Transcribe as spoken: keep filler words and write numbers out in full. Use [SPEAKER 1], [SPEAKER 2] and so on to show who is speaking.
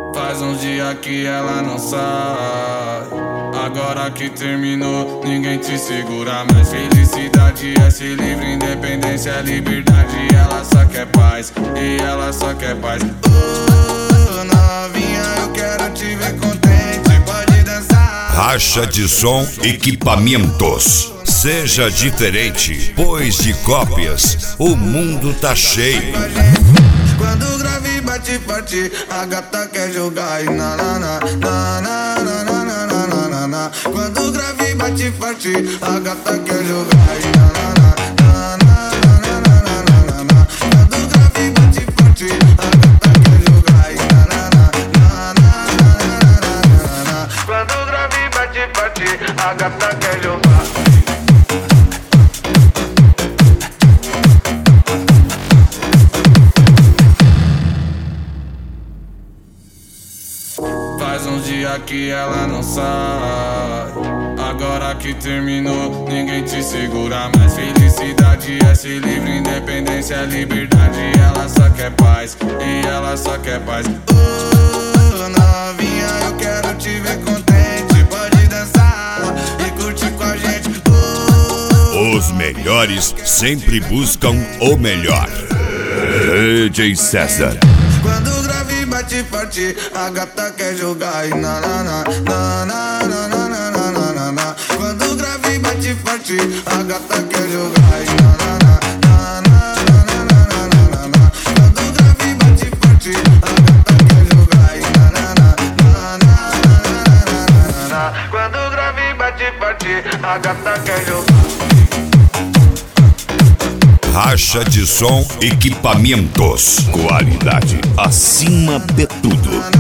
[SPEAKER 1] Faz uns dias que ela não sai. Agora que terminou, ninguém te segura mais. Felicidade é ser livre, independência é liberdade. Ela só quer paz, e ela só quer paz. Oh, novinha, eu quero te ver contente, pode dançar.
[SPEAKER 2] Racha de som Equipamentos. Seja diferente, pois de cópias o mundo tá cheio.
[SPEAKER 1] Quando o grave bate forte, a gata quer jogar e na na na na na na na na na na na. Quando o grave bate forte, a gata quer jogar e na na na na na na na na na. Quando o grave bate forte, a gata quer jogar e na na na na na na na. Quando o grave bate forte, a gata quer jogar. Faz uns dias que ela não sai. Agora que terminou, ninguém te segura mais. Felicidade é ser livre, independência é liberdade. Ela só quer paz, e ela só quer paz. Oh, novinha, eu quero te ver contente, pode dançar e curtir com a gente. Oh,
[SPEAKER 2] os melhores sempre buscam o melhor. D J César.
[SPEAKER 1] Quando o grave bate forte, a gata quer jogar e na na na na na na na na na na na. Quando o grave bate forte, a gata quer jogar e na na na na na na na na na. Quando o grave bate forte, a gata quer jogar e na na na na na na na. Quando o grave bate forte, a gata quer jogar.
[SPEAKER 2] Racha de som Equipamentos. Qualidade acima de tudo.